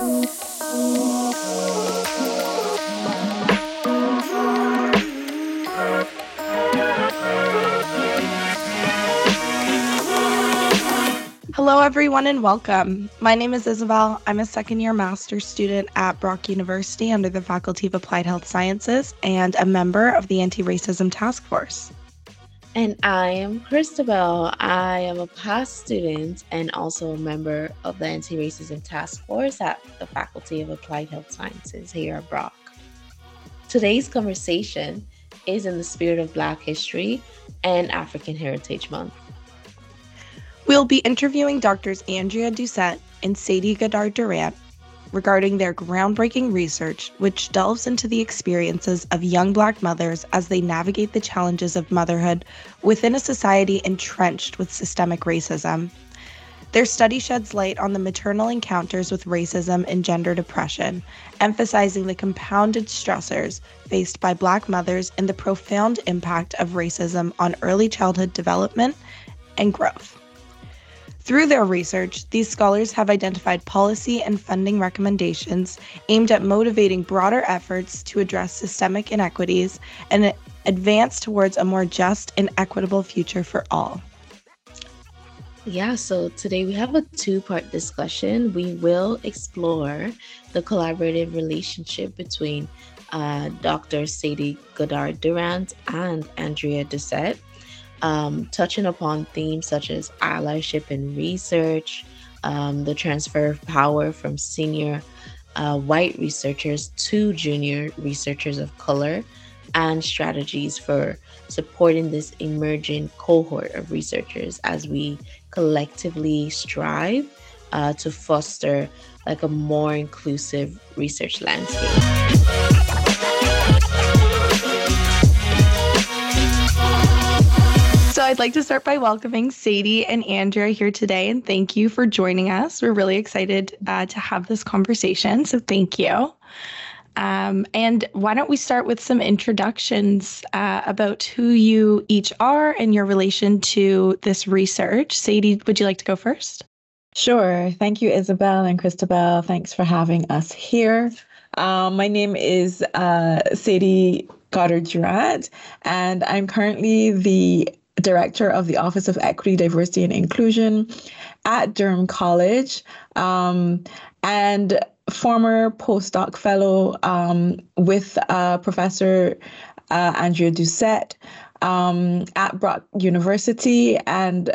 Hello, everyone, and welcome. My name is Isabel. I'm a second-year master's student at Brock University under the Faculty of Applied Health Sciences and a member of the Anti-Racism Task Force. And I am Christabel. I am a past student and also a member of the Anti-Racism Task Force at the Faculty of Applied Health Sciences here at Brock. Today's conversation is in the spirit of Black History and African Heritage Month. We'll be interviewing Drs. Andrea Doucette and Sadie Goddard-Durant regarding their groundbreaking research, which delves into the experiences of young Black mothers as they navigate the challenges of motherhood within a society entrenched with systemic racism. Their study sheds light on the maternal encounters with racism and gender depression, emphasizing the compounded stressors faced by Black mothers and the profound impact of racism on early childhood development and growth. Through their research, these scholars have identified policy and funding recommendations aimed at motivating broader efforts to address systemic inequities and advance towards a more just and equitable future for all. Yeah, so today we have a two-part discussion. We will explore the collaborative relationship between Dr. Sadie Goddard-Durant and Andrea Doucette, touching upon themes such as allyship in research, the transfer of power from senior white researchers to junior researchers of color, and strategies for supporting this emerging cohort of researchers as we collectively strive to foster like a more inclusive research landscape. So I'd like to start by welcoming Sadie and Andrea here today, and thank you for joining us. We're really excited to have this conversation, so thank you. And why don't we start with some introductions about who you each are and your relation to this research. Sadie, would you like to go first? Sure. Thank you, Isabel and Christabel. Thanks for having us here. My name is Sadie Goddard-Durant, and I'm currently the Director of the Office of Equity, Diversity, and Inclusion at Durham College, and former postdoc fellow with Professor Andrea Doucette at Brock University. And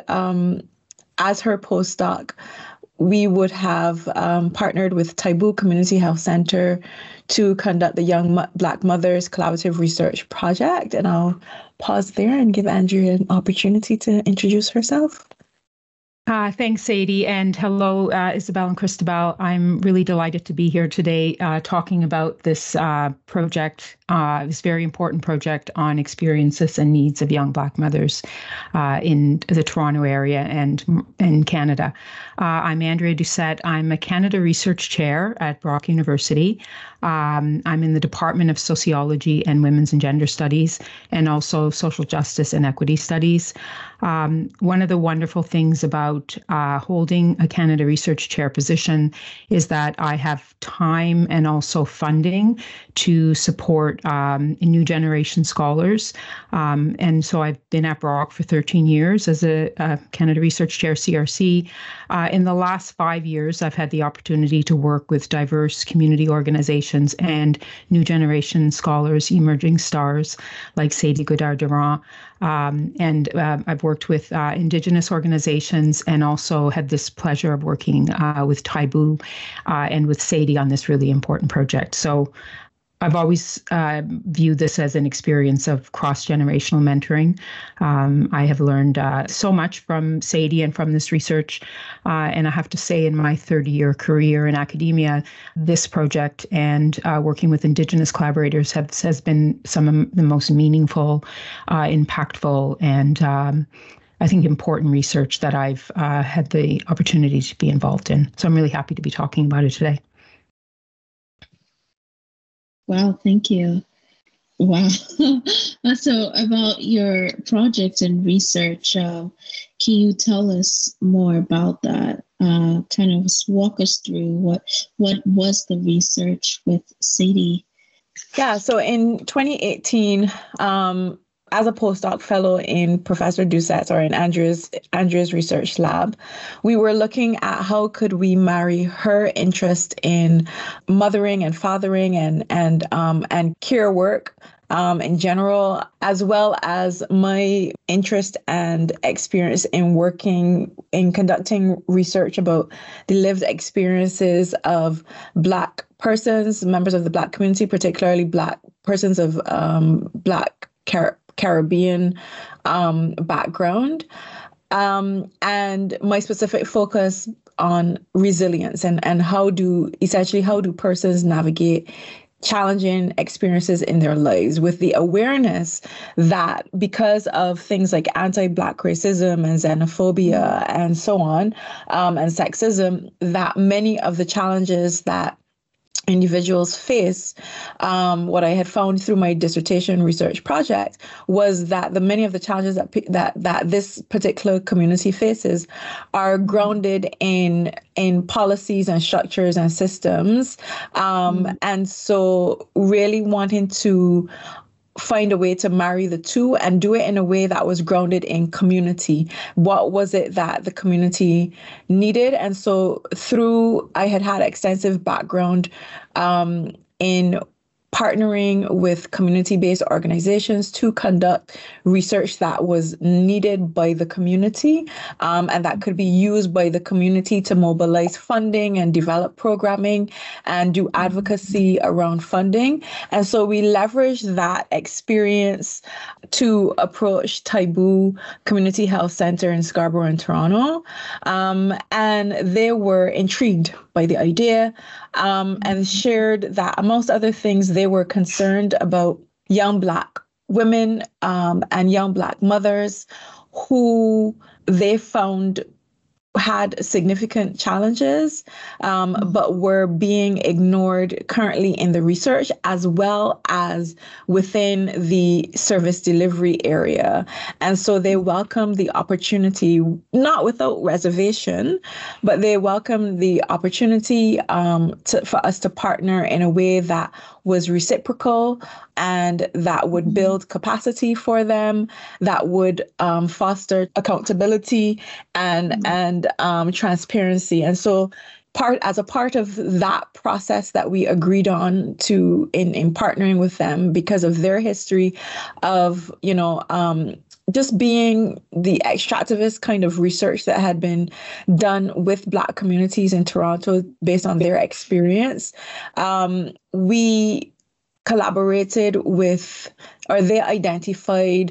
as her postdoc, we would have partnered with Taibu Community Health Center to conduct the Young Black Mothers Collaborative Research Project. And I'll pause there and give Andrea an opportunity to introduce herself. Thanks, Sadie, and hello, Isabel and Christabel. I'm really delighted to be here today talking about this project, this very important project on experiences and needs of young Black mothers in the Toronto area and in Canada. I'm Andrea Doucette. I'm a Canada Research Chair at Brock University. I'm in the Department of Sociology and Women's and Gender Studies, and also Social Justice and Equity Studies. One of the wonderful things about holding a Canada Research Chair position is that I have time and also funding to support new generation scholars. And so I've been at Brock for 13 years as a Canada Research Chair, CRC. In the last 5 years, I've had the opportunity to work with diverse community organizations and new generation scholars, emerging stars like Sadie Goddard-Durant. And I've worked with Indigenous organizations and also had this pleasure of working with Taibu and with Sadie on this really important project. So I've always viewed this as an experience of cross-generational mentoring. I have learned so much from Sadie and from this research. And I have to say, in my 30-year career in academia, this project and working with Indigenous collaborators has been some of the most meaningful, impactful, and I think important research that I've had the opportunity to be involved in. So I'm really happy to be talking about it today. Wow, thank you. Wow. So about your project and research, can you tell us more about that? kind of walk us through what was the research with Sadie? Yeah, so in 2018, as a postdoc fellow in Professor Doucette's or in Andrea's research lab, we were looking at how could we marry her interest in mothering and fathering and care work in general, as well as my interest and experience in conducting research about the lived experiences of Black persons, members of the Black community, particularly Black persons of Black Caribbean background. And my specific focus on resilience and how do persons navigate challenging experiences in their lives with the awareness that because of things like anti-Black racism and xenophobia and so on, and sexism, that many of the challenges that individuals face, what I had found through my dissertation research project was that many of the challenges that this particular community faces are grounded in policies and structures and systems, and so really wanting to find a way to marry the two and do it in a way that was grounded in community. What was it that the community needed? And so I had extensive background in partnering with community-based organizations to conduct research that was needed by the community, and that could be used by the community to mobilize funding and develop programming and do advocacy around funding. And so we leveraged that experience to approach Taibu Community Health Center in Scarborough and Toronto, and they were intrigued by the idea, and shared that, amongst other things, they were concerned about young Black women and young Black mothers who they found had significant challenges, but were being ignored currently in the research as well as within the service delivery area. And so they welcomed the opportunity, not without reservation, but they welcomed the opportunity for us to partner in a way that was reciprocal and that would build capacity for them, that would foster accountability and transparency. And so as a part of that process that we agreed on in partnering with them because of their history of, just being the extractivist kind of research that had been done with Black communities in Toronto based on their experience, we collaborated they identified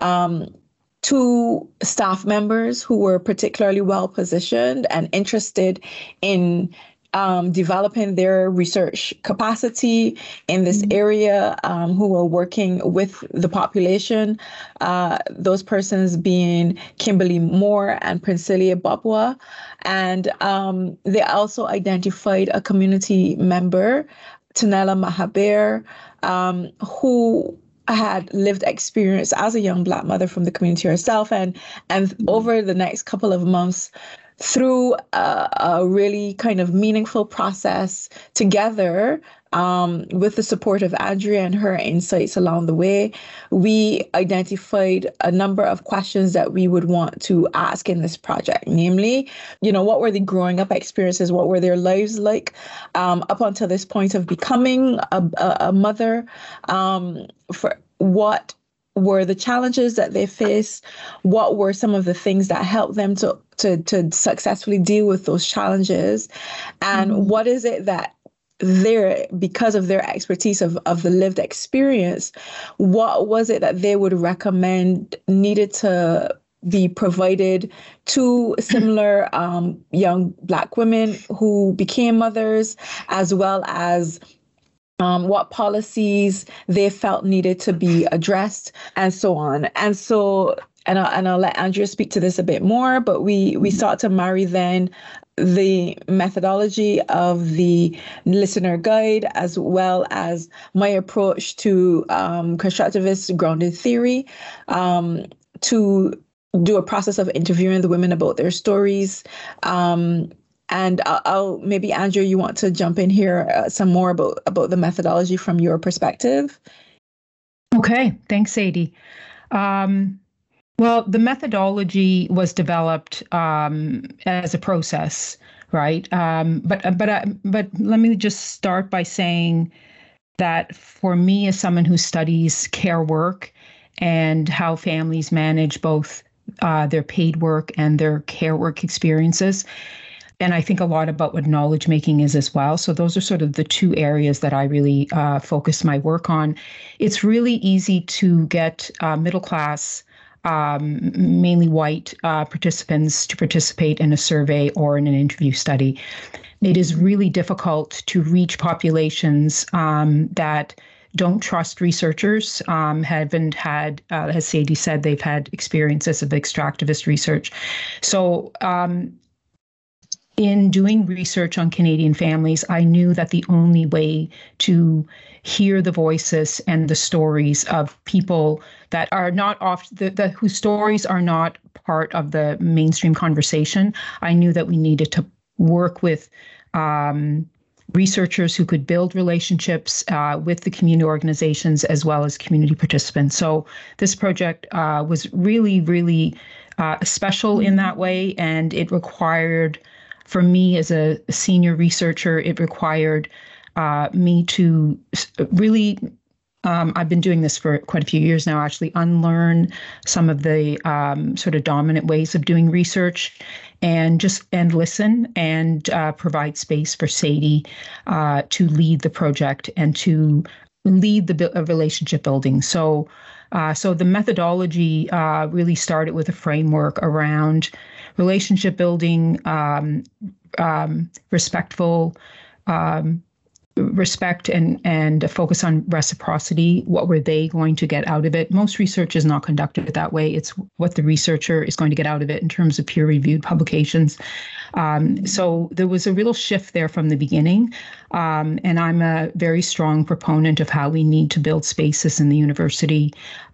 two staff members who were particularly well positioned and interested in developing their research capacity in this area, who were working with the population, those persons being Kimberly Moore and Princelia Babwa. And they also identified a community member, Tanela Mahaber, who had lived experience as a young Black mother from the community herself. And over the next couple of months, through a really kind of meaningful process together, with the support of Andrea and her insights along the way, we identified a number of questions that we would want to ask in this project. Namely, what were the growing up experiences? What were their lives like up until this point of becoming a mother? For what were the challenges that they faced? What were some of the things that helped them to successfully deal with those challenges? And what is it that because of their expertise of the lived experience, what was it that they would recommend needed to be provided to similar young Black women who became mothers, as well as what policies they felt needed to be addressed, and so on. And so, and I'll let Andrea speak to this a bit more, but we sought to marry then the methodology of the listener guide, as well as my approach to constructivist grounded theory, to do a process of interviewing the women about their stories. And I'll maybe, Andrea, you want to jump in here some more about the methodology from your perspective? Okay, thanks, Sadie. Well, the methodology was developed as a process, right? But let me just start by saying that for me, as someone who studies care work and how families manage both their paid work and their care work experiences, and I think a lot about what knowledge making is as well. So those are sort of the two areas that I really focus my work on. It's really easy to get middle class, mainly white participants to participate in a survey or in an interview study. It is really difficult to reach populations that don't trust researchers, haven't had, as Sadie said, they've had experiences of extractivist research. So in doing research on Canadian families, I knew that the only way to hear the voices and the stories of people that are not whose stories are not part of the mainstream conversation, I knew that we needed to work with researchers who could build relationships with the community organizations as well as community participants. So this project was really, really special in that way, and it required, for me as a senior researcher, it required me to really, I've been doing this for quite a few years now, actually unlearn some of the sort of dominant ways of doing research and listen and provide space for Sadie to lead the project and to lead the relationship building. So the methodology really started with a framework around relationship building, respect and a focus on reciprocity. What were they going to get out of it? Most research is not conducted that way. It's what the researcher is going to get out of it in terms of peer-reviewed publications. So there was a real shift there from the beginning. And I'm a very strong proponent of how we need to build spaces in the university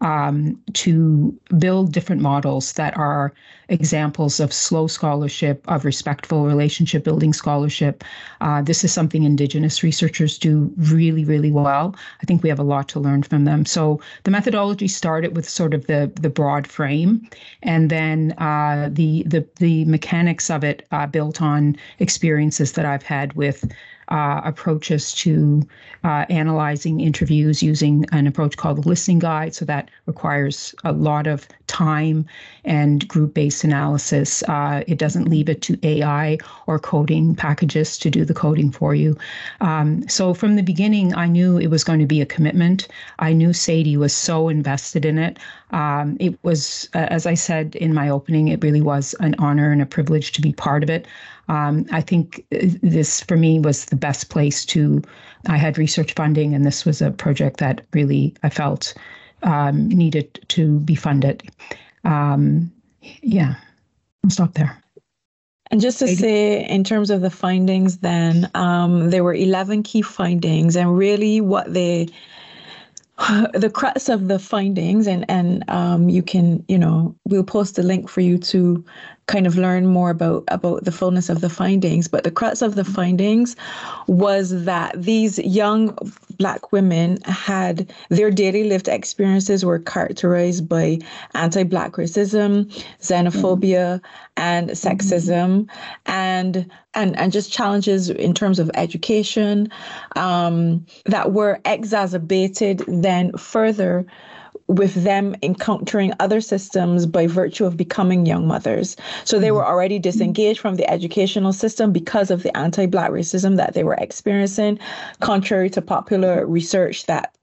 to build different models that are examples of slow scholarship, of respectful relationship building scholarship. This is something Indigenous researchers do really, really well. I think we have a lot to learn from them. So the methodology started with sort of the broad frame, and then the mechanics of it built on experiences that I've had with approaches to analyzing interviews using an approach called the listening guide. So that requires a lot of time and group-based analysis. It doesn't leave it to AI or coding packages to do the coding for you. So from the beginning, I knew it was going to be a commitment. I knew Sadie was so invested in it. It was, as I said in my opening, it really was an honor and a privilege to be part of it. I think this, for me, was the best place I had research funding, and this was a project that really I felt needed to be funded. Yeah, I'll stop there. And just to say, in terms of the findings, then there were 11 key findings, and really what the crux of the findings, and you can, we'll post a link for you to kind of learn more about the fullness of the findings. But the crux of the findings was that these young Black women had their daily lived experiences were characterized by anti-Black racism, xenophobia, and sexism, and just challenges in terms of education that were exacerbated then further with them encountering other systems by virtue of becoming young mothers. So they were already disengaged from the educational system because of the anti-Black racism that they were experiencing, contrary to popular research that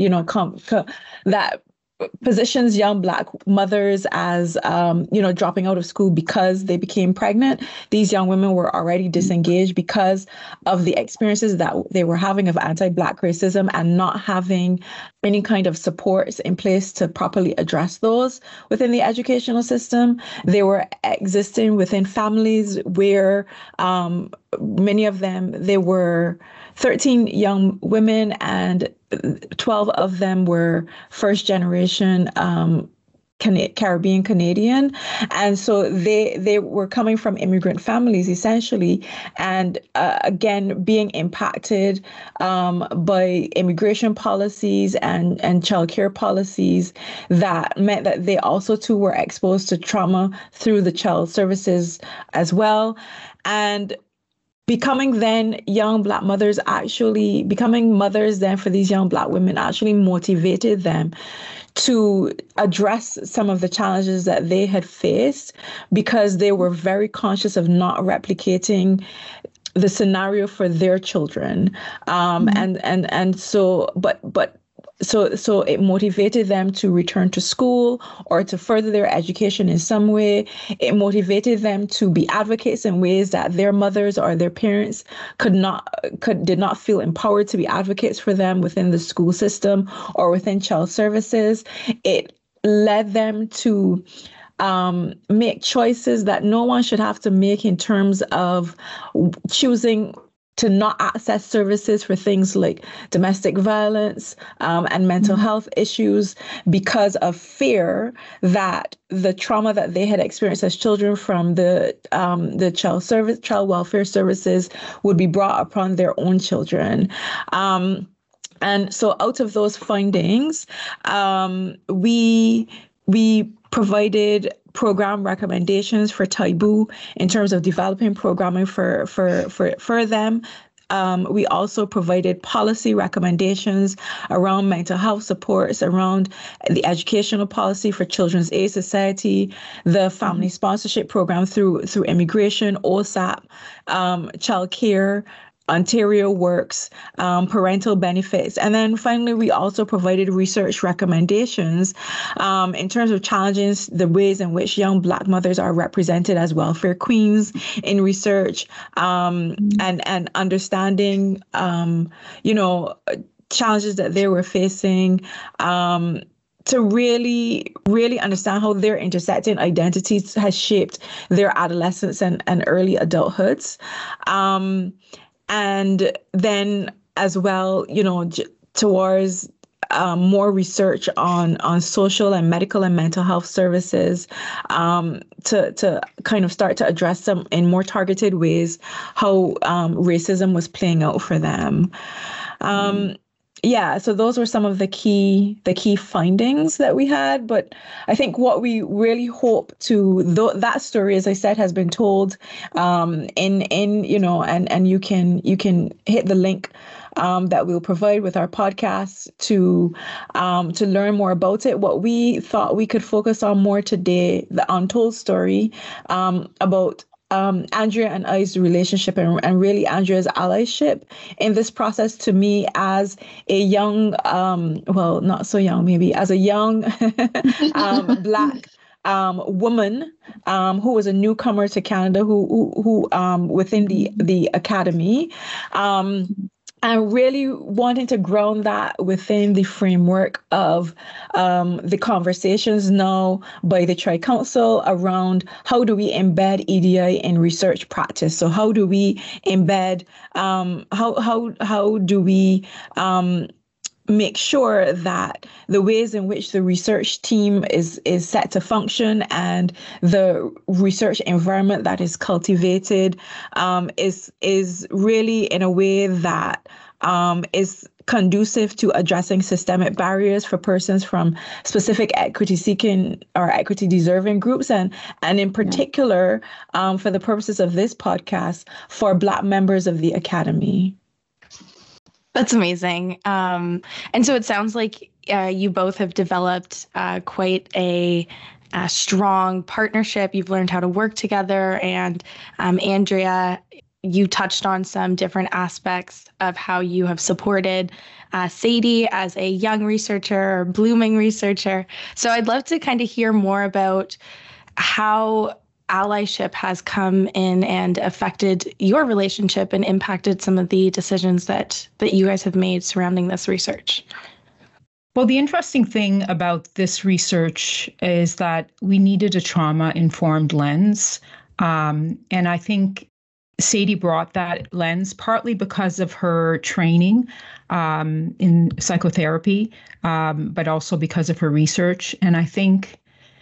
positions young Black mothers as, dropping out of school because they became pregnant. These young women were already disengaged because of the experiences that they were having of anti-Black racism and not having any kind of supports in place to properly address those within the educational system. They were existing within families where many of them, they were 13 young women, and 12 of them were first generation Caribbean Canadian, and so they were coming from immigrant families essentially, and again being impacted by immigration policies and childcare policies that meant that they also too were exposed to trauma through the child services as well, and becoming mothers then for these young Black women actually motivated them to address some of the challenges that they had faced, because they were very conscious of not replicating the scenario for their children. So it motivated them to return to school or to further their education in some way. It motivated them to be advocates in ways that their mothers or their parents did not feel empowered to be advocates for them within the school system or within child services. It led them to make choices that no one should have to make in terms of choosing to not access services for things like domestic violence and mental health issues because of fear that the trauma that they had experienced as children from the child welfare services would be brought upon their own children. And so out of those findings, we provided program recommendations for Taibu in terms of developing programming for them. We also provided policy recommendations around mental health supports, around the educational policy for Children's Aid Society, the family sponsorship program through immigration, OSAP, child care, Ontario Works, parental benefits. And then finally, we also provided research recommendations in terms of challenging the ways in which young Black mothers are represented as welfare queens in research, and understanding, challenges that they were facing, to really, really understand how their intersecting identities has shaped their adolescence and early adulthoods. And then as well, towards more research on social and medical and mental health services, to kind of start to address them in more targeted ways, how racism was playing out for them. So those were some of the key findings that we had. But I think what we really hope to, that story, as I said, has been told and you can hit the link that we'll provide with our podcast to learn more about it. What we thought we could focus on more today, the untold story about Andrea and I's relationship and really Andrea's allyship in this process, to me, as a young, not so young, maybe as a young Black woman who was a newcomer to Canada, who within the academy, and really wanting to ground that within the framework of the conversations now by the Tri-Council around how do we embed EDI in research practice. So how do we embed, how do we make sure that the ways in which the research team is set to function and the research environment that is cultivated is really in a way that is conducive to addressing systemic barriers for persons from specific equity-seeking or equity-deserving groups, and in particular, for the purposes of this podcast, for Black members of the Academy. That's amazing. And so it sounds like you both have developed quite a strong partnership. You've learned how to work together. And Andrea, you touched on some different aspects of how you have supported Sadie as a young researcher, or blooming researcher. So I'd love to kind of hear more about how allyship has come in and affected your relationship and impacted some of the decisions that you guys have made surrounding this research. Well, the interesting thing about this research is that we needed a trauma-informed lens. And I think Sadie brought that lens partly because of her training in psychotherapy, but also because of her research. And I think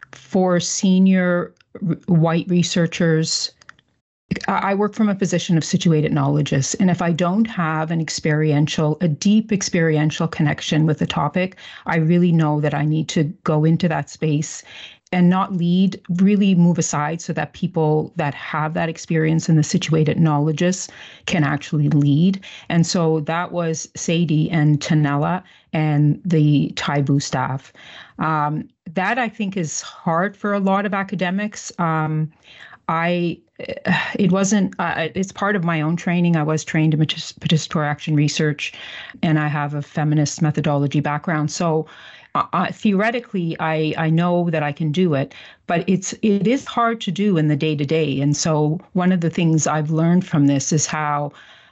for senior white researchers, I work from a position of situated knowledgeist. And if I don't have a deep experiential connection with the topic, I really know that I need to go into that space and not lead, really move aside so that people that have that experience and the situated knowledgeist can actually lead. And so that was Sadie and Tanella and the Taibu staff. That I think is hard for a lot of academics. It's part of my own training. I was trained in participatory action research, and I have a feminist methodology background. So theoretically, I know that I can do it, but it is hard to do in the day-to-day. And so one of the things I've learned from this is how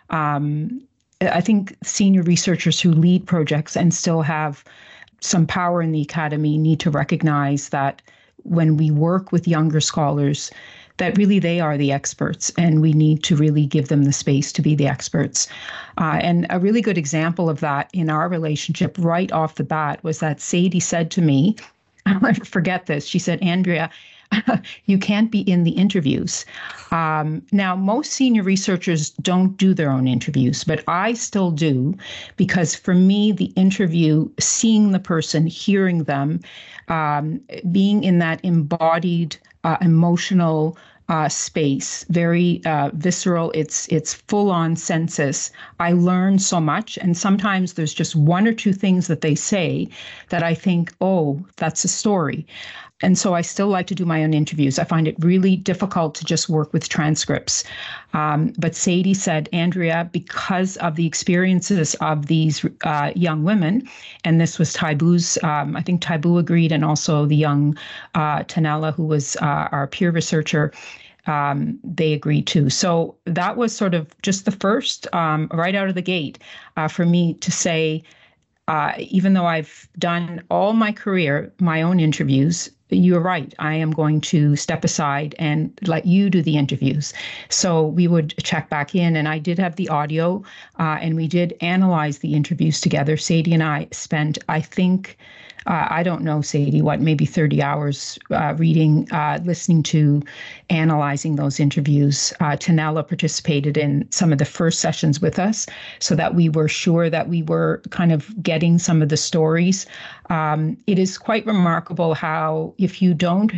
I think senior researchers who lead projects and still have some power in the academy need to recognize that when we work with younger scholars, that really they are the experts, and we need to really give them the space to be the experts. And a really good example of that in our relationship right off the bat was that Sadie said to me, I'll never forget this, she said, Andrea, you can't be in the interviews. Now, most senior researchers don't do their own interviews, but I still do, because for me, the interview, seeing the person, hearing them, being in that embodied emotional space, very visceral. It's full on census. I learn so much, and sometimes there's just one or two things that they say that I think, oh, that's a story. And so I still like to do my own interviews. I find it really difficult to just work with transcripts. But Sadie said, Andrea, because of the experiences of these young women, and this was Taibu's, I think Taibu agreed, and also the young Tanella, who was our peer researcher, they agreed too. So that was sort of just the first, right out of the gate, for me to say, even though I've done all my career, my own interviews, you're right. I am going to step aside and let you do the interviews. So we would check back in, and I did have the audio, and we did analyze the interviews together. Sadie and I spent, I think, I don't know, Sadie, maybe 30 hours reading, listening to, analyzing those interviews. Tanella participated in some of the first sessions with us so that we were sure that we were kind of getting some of the stories. It is quite remarkable how if you don't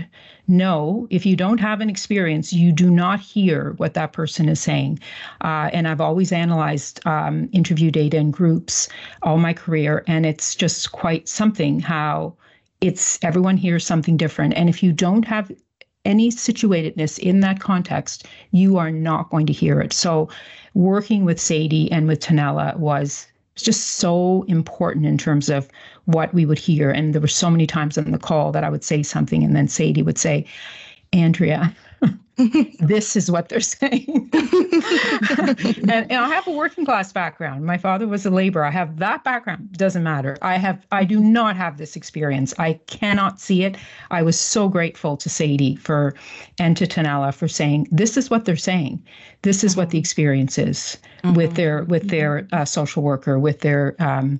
have an experience, you do not hear what that person is saying. And I've always analyzed interview data in groups all my career, and it's just quite something how everyone hears something different. And if you don't have any situatedness in that context, you are not going to hear it. So working with Sadie and with Tanella was just so important in terms of what we would hear. And there were so many times on the call that I would say something, and then Sadie would say, Andrea, this is what they're saying. and I have a working class background. My father was a laborer. I have that background. Doesn't matter. I do not have this experience. I cannot see it. I was so grateful to Sadie and to Tanella for saying, this is what they're saying. This is what the experience is with their social worker, with their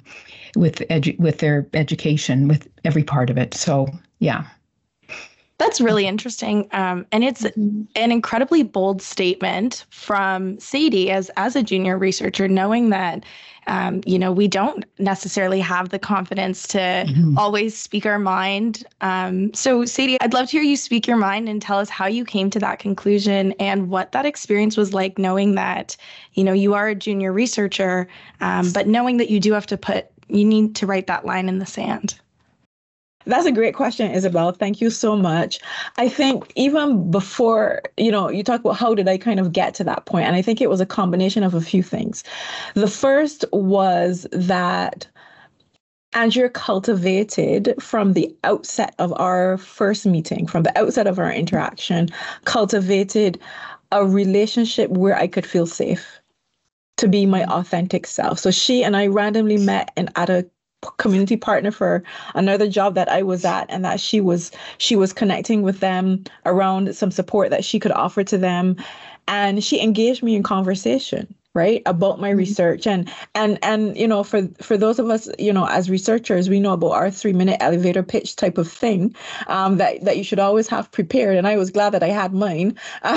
education, with every part of it. So, yeah. That's really interesting. And it's an incredibly bold statement from Sadie as a junior researcher, knowing that, we don't necessarily have the confidence to always speak our mind. So Sadie, I'd love to hear you speak your mind and tell us how you came to that conclusion and what that experience was like, knowing that, you are a junior researcher, but knowing that you do have to you need to write that line in the sand. That's a great question, Isabel. Thank you so much. I think even before, you talk about how did I kind of get to that point, and I think it was a combination of a few things. The first was that Andrea cultivated from the outset of our first meeting, from the outset of our interaction, cultivated a relationship where I could feel safe to be my authentic self. So she and I randomly met at a community partner for another job that I was at, and that she was connecting with them around some support that she could offer to them, and she engaged me in conversation. right, about my research. And for those of us, as researchers, we know about our 3-minute elevator pitch type of thing, that you should always have prepared. And I was glad that I had mine.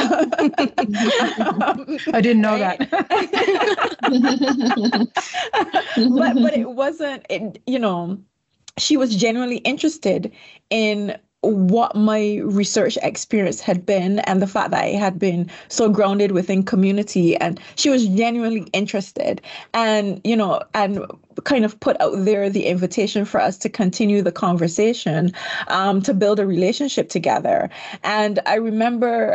I didn't know right? that. But it wasn't, she was genuinely interested in what my research experience had been, and the fact that I had been so grounded within community, and she was genuinely interested, and and kind of put out there the invitation for us to continue the conversation, to build a relationship together. And I remember,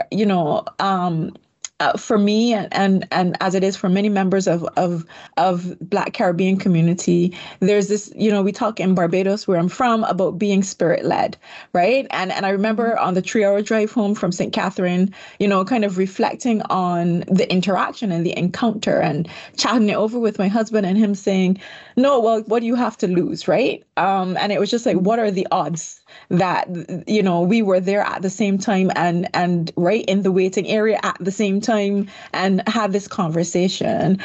for me, and as it is for many members of Black Caribbean community, there's this, we talk in Barbados, where I'm from, about being spirit led, right? And I remember on the 3-hour drive home from St. Catherine, kind of reflecting on the interaction and the encounter, and chatting it over with my husband, and him saying, "No, well, what do you have to lose?" Right? And it was just like, what are the odds that we were there at the same time, and right in the waiting area at the same time, and had this conversation.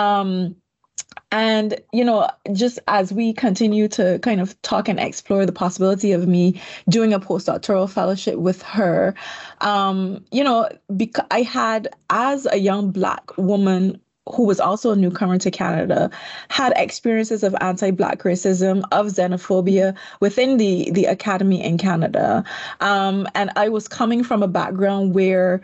And just as we continue to kind of talk and explore the possibility of me doing a postdoctoral fellowship with her, because I had, as a young Black woman who was also a newcomer to Canada, had experiences of anti-Black racism, of xenophobia within the academy in Canada. And I was coming from a background where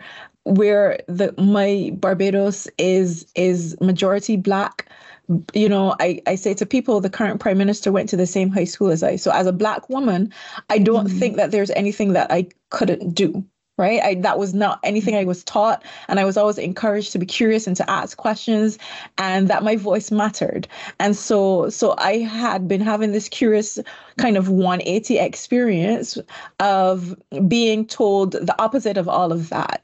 my Barbados is majority Black. I say to people, the current prime minister went to the same high school as I. So as a Black woman, I don't think that there's anything that I couldn't do. Right? That was not anything I was taught. And I was always encouraged to be curious and to ask questions, and that my voice mattered. And so I had been having this curious kind of 180 experience of being told the opposite of all of that.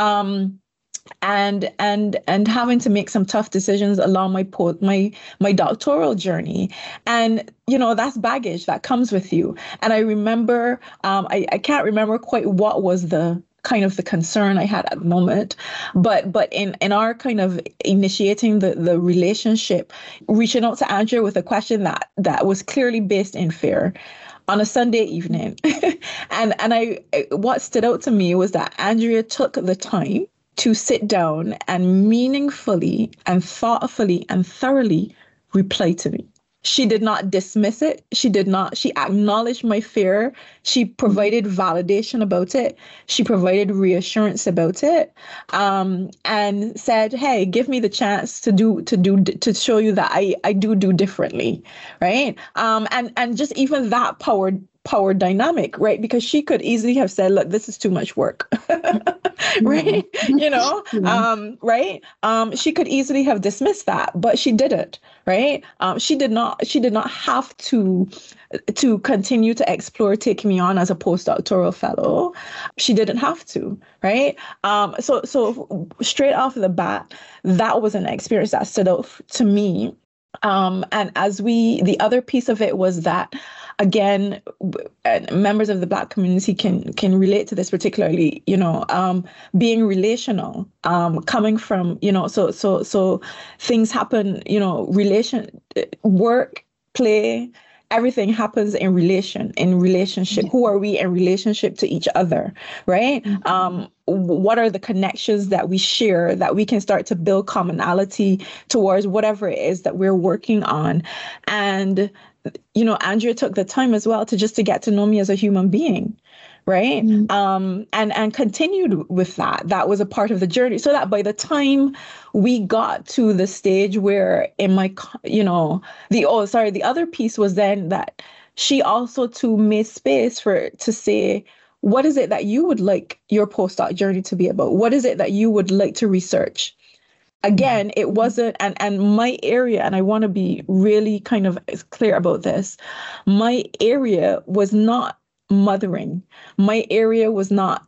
And having to make some tough decisions along my doctoral journey. And that's baggage that comes with you. And I remember, I can't remember quite what was the kind of the concern I had at the moment, but in our kind of initiating the relationship, reaching out to Andrea with a question that was clearly based in fear, on a Sunday evening. and what stood out to me was that Andrea took the time to sit down and meaningfully and thoughtfully and thoroughly reply to me. She did not dismiss it. She acknowledged my fear. She provided validation about it. She provided reassurance about it, and said, "Hey, give me the chance to show you that I do differently," right? And just even that power dynamic, right? Because she could easily have said, "Look, this is too much work," right? Right? She could easily have dismissed that, but she didn't, right? She did not have to continue to explore taking me on as a postdoctoral fellow. She didn't have to, right? So straight off the bat, that was an experience that stood out to me. And the other piece of it was that, again, members of the Black community can relate to this, particularly, being relational, coming from, so things happen, work, play, everything happens in relationship. Who are we in relationship to each other, right? What are the connections that we share that we can start to build commonality towards whatever it is that we're working on? And Andrea took the time as well to get to know me as a human being, right? And continued with that. That was a part of the journey. So that by the time we got to the stage where the other piece was then that she also too made space to say, what is it that you would like your postdoc journey to be about? What is it that you would like to research? Again, it wasn't, and my area, and I want to be really kind of clear about this, my area was not mothering. My area was not,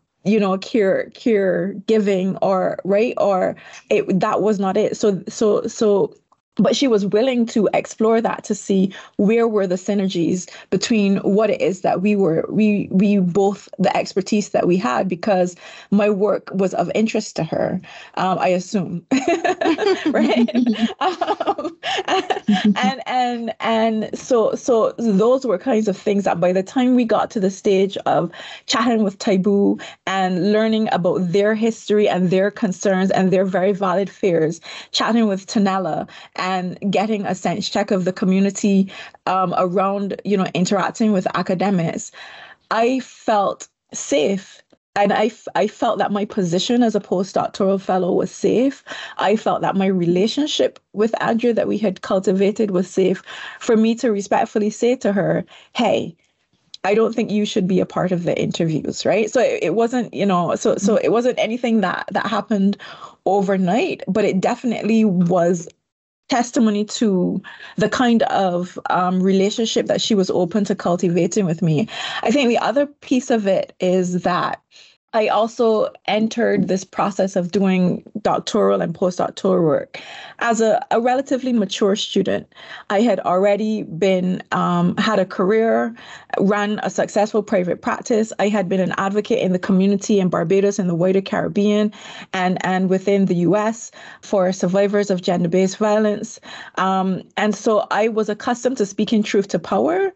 care giving, or right, or that was not it. So But she was willing to explore that to see where were the synergies between what it is that we both, the expertise that we had, because my work was of interest to her, I assume, right? And so those were kinds of things that by the time we got to the stage of chatting with Taibu and learning about their history and their concerns and their very valid fears, chatting with Tanella and getting a sense check of the community around, interacting with academics, I felt safe. And I felt that my position as a postdoctoral fellow was safe. I felt that my relationship with Andrea that we had cultivated was safe for me to respectfully say to her, hey, I don't think you should be a part of the interviews, right? So it wasn't, so it wasn't anything that happened overnight, but it definitely was testimony to the kind of relationship that she was open to cultivating with me. I think the other piece of it is that I also entered this process of doing doctoral and postdoctoral work as a relatively mature student. I had already been, had a career, ran a successful private practice. I had been an advocate in the community in Barbados and the wider Caribbean and within the US for survivors of gender-based violence. And so I was accustomed to speaking truth to power.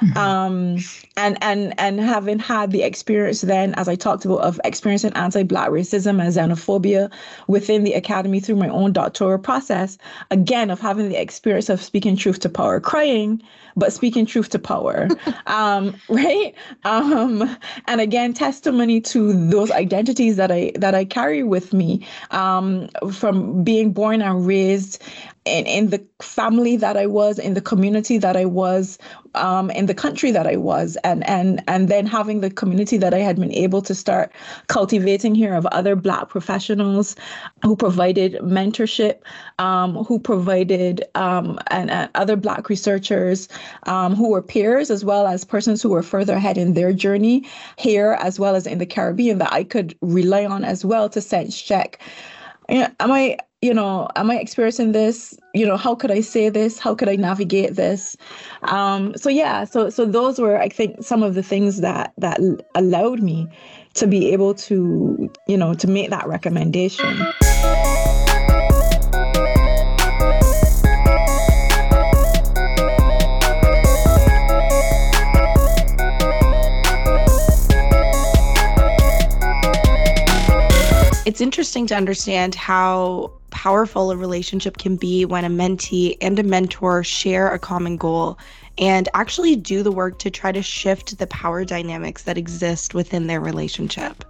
And having had the experience then, as I talked about, of experiencing anti-Black racism and xenophobia within the academy through my own doctoral process, again, of having the experience of speaking truth to power, crying, but speaking truth to power, right? And again, testimony to those identities that I carry with me from being born and raised in the family that I was, in the community that I was, in the country that I was, and then having the community that I had been able to start cultivating here of other Black professionals who provided mentorship, who provided and other Black researchers who were peers, as well as persons who were further ahead in their journey here, as well as in the Caribbean, that I could rely on as well to sense check. Am I experiencing this? How could I say this? How could I navigate this? So those were, I think, some of the things that allowed me to be able to, to make that recommendation. It's interesting to understand how powerful a relationship can be when a mentee and a mentor share a common goal and actually do the work to try to shift the power dynamics that exist within their relationship.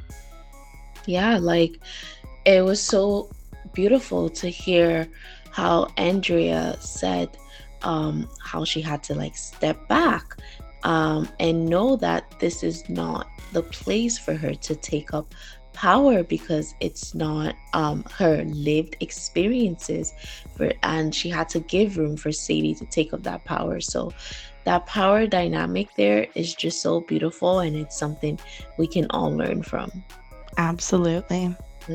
Yeah, it was so beautiful to hear how Andrea said how she had to step back and know that this is not the place for her to take up power, because it's not her lived experiences, and she had to give room for Sadie to take up that power. So that power dynamic there is just so beautiful, and it's something we can all learn from. Absolutely.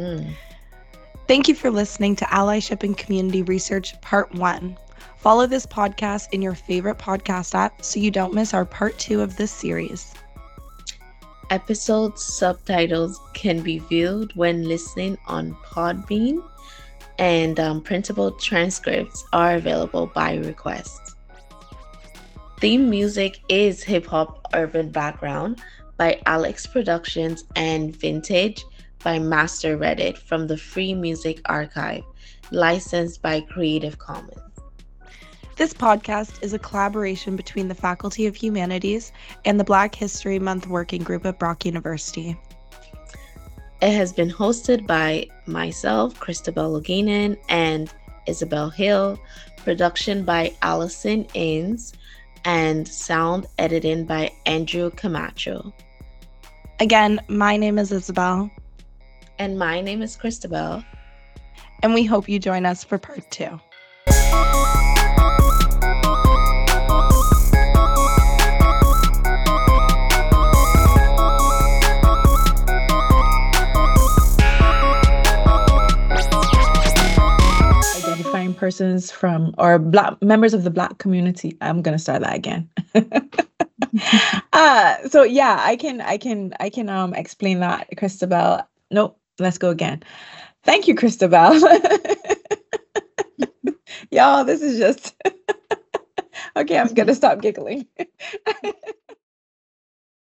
Thank you for listening to Allyship and Community Research Part 1. Follow this podcast in your favorite podcast app so you don't miss our Part 2 of this series. Episode subtitles can be viewed when listening on Podbean, and printable transcripts are available by request. Theme music is Hip Hop Urban Background by Alex Productions and Vintage by Master Reddit from the Free Music Archive, licensed by Creative Commons. This podcast is a collaboration between the Faculty of Humanities and the Black History Month Working Group at Brock University. It has been hosted by myself, Christabel Loganen, and Isabel Hill, production by Allison Innes, and sound editing by Andrew Camacho. Again, my name is Isabel. And my name is Christabel. And we hope you join us for Part 2. persons from or Black members of the Black community. I'm gonna start that again. So yeah, I can explain that, Christabel. Nope, let's go again. Thank you, Christabel. Y'all, this is just okay. I'm gonna stop giggling.